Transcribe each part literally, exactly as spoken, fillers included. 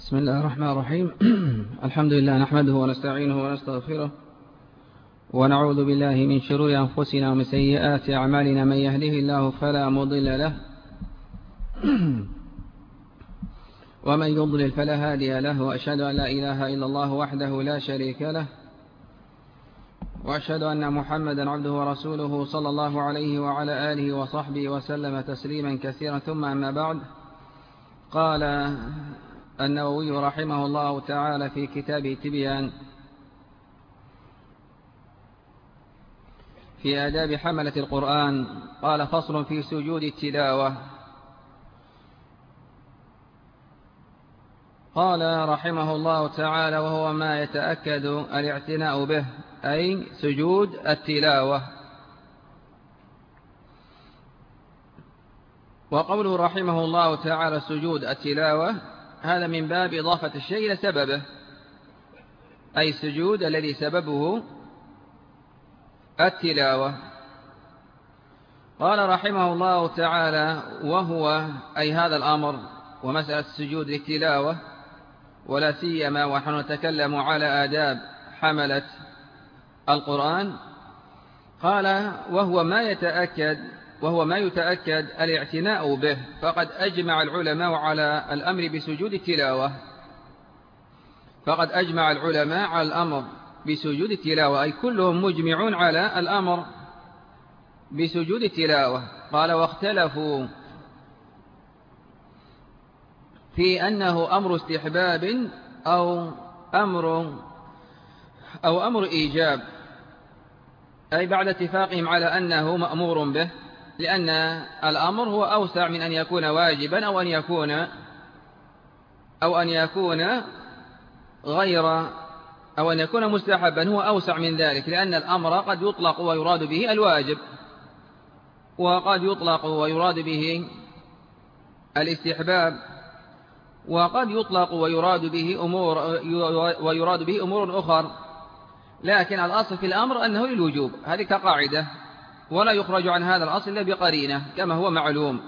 بسم الله الرحمن الرحيم. الحمد لله نحمده ونستعينه ونستغفره ونعوذ بالله من شرور أنفسنا ومن سيئات أعمالنا. من يهده الله فلا مضل له ومن يضلل فلا هادي له، وأشهد أن لا إله إلا الله وحده لا شريك له، وأشهد أن محمدا عبده ورسوله صلى الله عليه وعلى آله وصحبه وسلم تسليما كثيرا. ثم أما بعد، قال النووي رحمه الله تعالى في كتابه تبيان في آداب حملة القرآن، قال: فصل في سجود التلاوة. قال رحمه الله تعالى: وهو ما يتأكد الاعتناء به، أي سجود التلاوة. وقوله رحمه الله تعالى سجود التلاوة، هذا من باب إضافة الشيء إلى سببه، أي السجود الذي سببه التلاوة. قال رحمه الله تعالى: وهو أي هذا الأمر ومسألة السجود للتلاوة، ولا سيما ونحن نتكلم على آداب حملة القرآن. قال: وهو ما يتأكد وهو ما يتأكد الاعتناء به، فقد أجمع العلماء على الأمر بسجود التلاوة. فقد أجمع العلماء على الأمر بسجود التلاوة، أي كلهم مجمعون على الأمر بسجود التلاوة. قال: واختلفوا في أنه أمر استحباب أو أمر أو أمر إيجاب، أي بعد اتفاقهم على أنه مأمور به، لأن الأمر هو أوسع من أن يكون واجبا أو أن يكون أو أن يكون غير أو أن يكون مستحبا، هو أوسع من ذلك، لأن الأمر قد يطلق ويراد به الواجب، وقد يطلق ويراد به الاستحباب، وقد يطلق ويراد به أمور ويراد به أمور أخرى، لكن الأصل في الأمر أنه للوجوب، هذه كقاعدة، ولا يخرج عن هذا الأصل إلا بقرينة كما هو معلوم.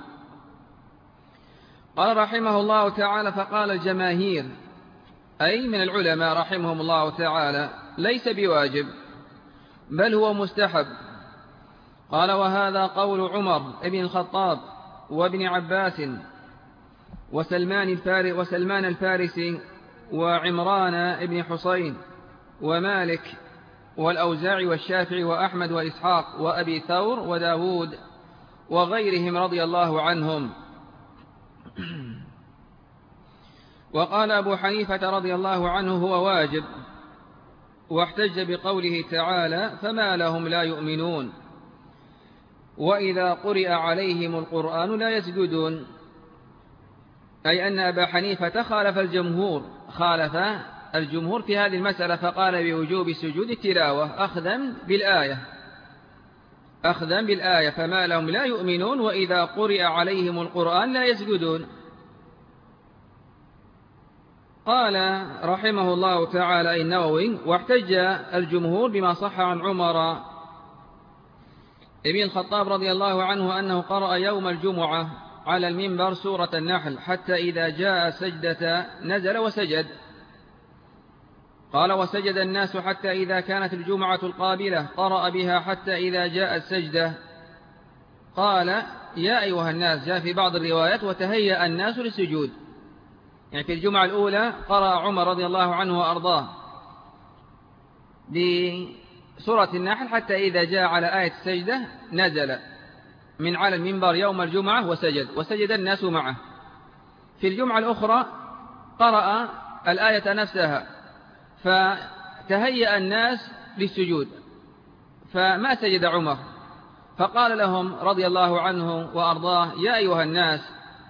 قال رحمه الله تعالى: فقال الجماهير، أي من العلماء رحمهم الله تعالى: ليس بواجب بل هو مستحب. قال: وهذا قول عمر بن الخطاب وابن عباس وسلمان الفارس وسلمان الفارسي وعمران بن حسين ومالك والأوزاعي والشافعي وأحمد وإسحاق وأبي ثور وداود وغيرهم رضي الله عنهم. وقال أبو حنيفة رضي الله عنه: هو واجب، واحتج بقوله تعالى: فما لهم لا يؤمنون وإذا قرئ عليهم القرآن لا يسجدون، أي أن أبا حنيفة خالف الجمهور خالف الجمهور في هذه المسألة، فقال بوجوب سجود التلاوة أخذا بالآية أخذا بالآية فما لهم لا يؤمنون وإذا قرئ عليهم القرآن لا يسجدون. قال رحمه الله تعالى النووي: واحتج الجمهور بما صح عن عمر ابن الخطاب رضي الله عنه أنه قرأ يوم الجمعة على المنبر سورة النحل حتى إذا جاء سجدة نزل وسجد. قال: وسجد الناس حتى إذا كانت الجمعة القابلة قرأ بها حتى إذا جاء السجدة. قال: يا أيها الناس، جاء في بعض الروايات: وتهيأ الناس للسجود، يعني في الجمعة الأولى قرأ عمر رضي الله عنه وأرضاه بسورة النحل حتى إذا جاء على آية السجدة نزل من على المنبر يوم الجمعة وسجد، وسجد الناس معه. في الجمعة الأخرى قرأ الآية نفسها فتهيأ الناس للسجود فما سجد عمر، فقال لهم رضي الله عنه وأرضاه: يا أيها الناس،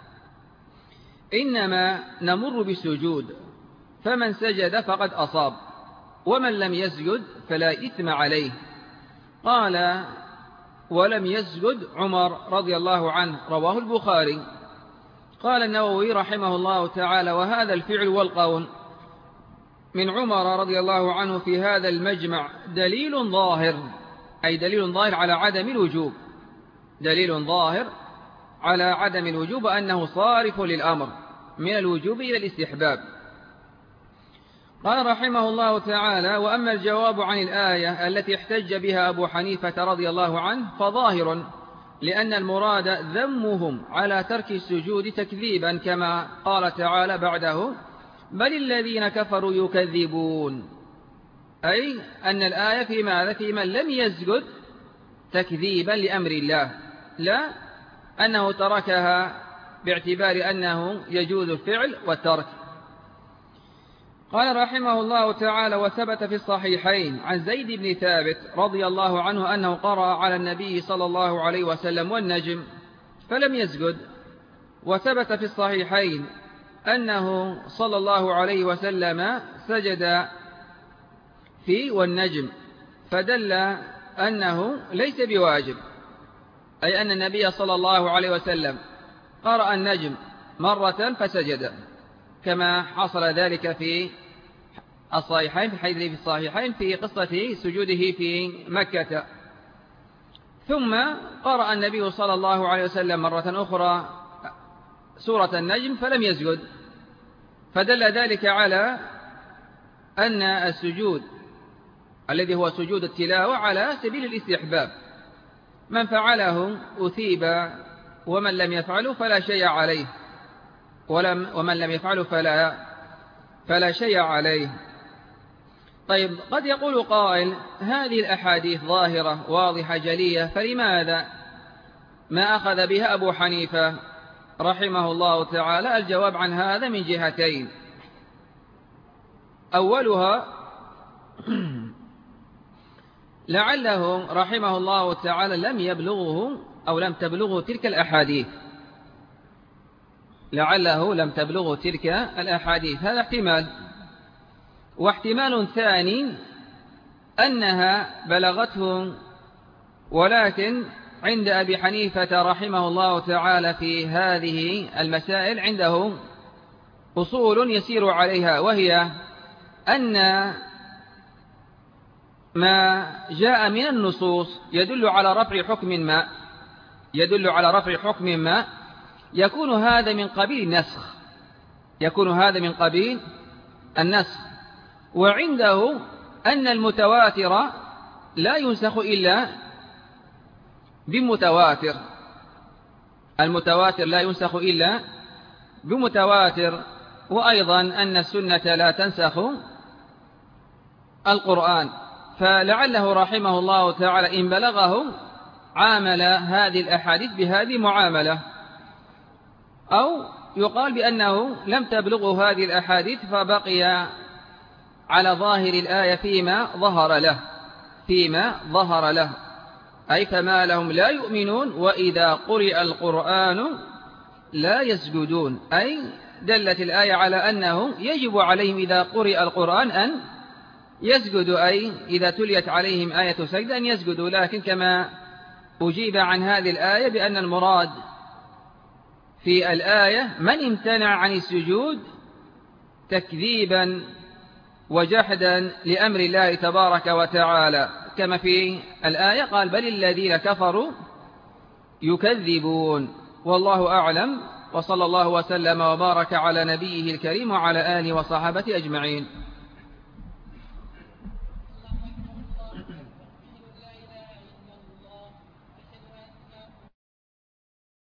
إنما نمر بالسجود، فمن سجد فقد أصاب، ومن لم يسجد فلا إثم عليه. قال: ولم يسجد عمر رضي الله عنه، رواه البخاري. قال النووي رحمه الله تعالى: وهذا الفعل والقول من عمر رضي الله عنه في هذا المجمع دليل ظاهر، أي دليل ظاهر على عدم الوجوب، دليل ظاهر على عدم الوجوب، أنه صارف للأمر من الوجوب إلى الاستحباب، قال رحمه الله تعالى: وأما الجواب عن الآية التي احتج بها أبو حنيفة رضي الله عنه فظاهر، لأن المراد ذمهم على ترك السجود تكذيبا، كما قال تعالى بعده: بل الذين كفروا يكذبون، أي أن الآية في ماذا؟ في من لم يسجد تكذيبا لأمر الله، لا أنه تركها باعتبار أنه يجوز الفعل والترك. قال رحمه الله تعالى: وثبت في الصحيحين عن زيد بن ثابت رضي الله عنه أنه قرأ على النبي صلى الله عليه وسلم والنجم فلم يسجد. وثبت في الصحيحين أنه صلى الله عليه وسلم سجد في والنجم، فدل أنه ليس بواجب، أي أن النبي صلى الله عليه وسلم قرأ النجم مرة فسجد، كما حصل ذلك في الصحيحين، في حديث في الصحيحين في قصة سجوده في مكة. ثم قرأ النبي صلى الله عليه وسلم مرة أخرى سورة النجم فلم يسجد، فدل ذلك على أن السجود الذي هو سجود التلاوة على سبيل الاستحباب، من فعله أثيب، ومن لم يفعله فلا شيء عليه، ولم ومن لم يفعله فلا فلا شيء عليه. طيب، قد يقول قائل: هذه الأحاديث ظاهرة واضحة جلية، فلماذا ما أخذ بها أبو حنيفة رحمه الله تعالى؟ الجواب عن هذا من جهتين. أولها لعله رحمه الله تعالى لم يبلغه أو لم تبلغه تلك الأحاديث، لعله لم تبلغه تلك الأحاديث، هذا احتمال. واحتمال ثاني أنها بلغته، ولكن عند أبي حنيفة رحمه الله تعالى في هذه المسائل عنده أصول يسير عليها، وهي أن ما جاء من النصوص يدل على رفع حكم ما يدل على رفع حكم ما يكون هذا من قبيل النسخ يكون هذا من قبيل النسخ وعنده أن المتواتر لا ينسخ إلا بمتواتر المتواتر لا ينسخ إلا بمتواتر وأيضا أن السنة لا تنسخ القرآن. فلعله رحمه الله تعالى إن بلغه عامل هذه الأحاديث بهذه معاملة، أو يقال بأنه لم تبلغه هذه الأحاديث فبقي على ظاهر الآية فيما ظهر له فيما ظهر له أي فما لهم لا يؤمنون وإذا قرئ القرآن لا يسجدون، أي دلت الآية على أنه يجب عليهم إذا قرئ القرآن أن يسجدوا، أي إذا تليت عليهم آية سجد أن يسجدوا. لكن كما أجيب عن هذه الآية بأن المراد في الآية من امتنع عن السجود تكذيبا وجحدا لأمر الله تبارك وتعالى، كما في الآية قال: بل الذين كفروا يكذبون. والله أعلم، وصلى الله وسلم وبارك على نبيه الكريم وعلى آله وصحابته أجمعين.